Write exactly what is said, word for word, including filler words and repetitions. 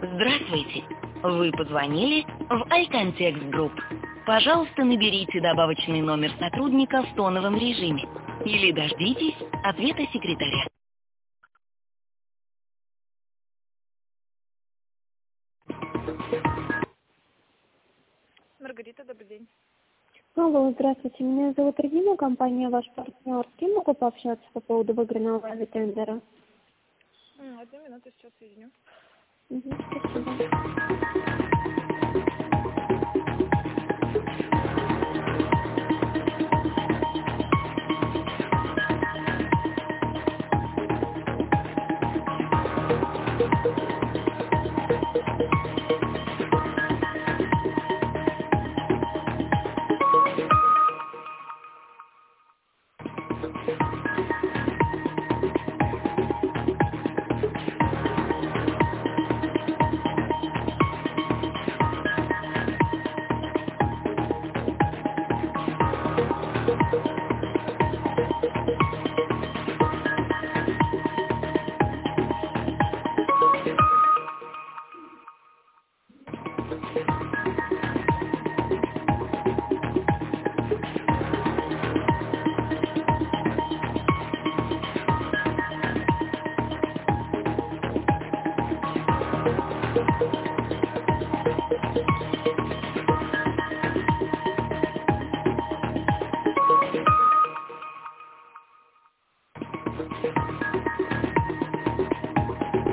Здравствуйте! Вы позвонили в iContext Group. Пожалуйста, наберите добавочный номер сотрудника в тоновом режиме или дождитесь ответа секретаря. Маргарита, добрый день. Алло, здравствуйте. Меня зовут Регина, компания «Ваш партнер». С кем могу пообщаться по поводу выигранного тендера? М, Одну минуту, сейчас соединю. Угу, спасибо.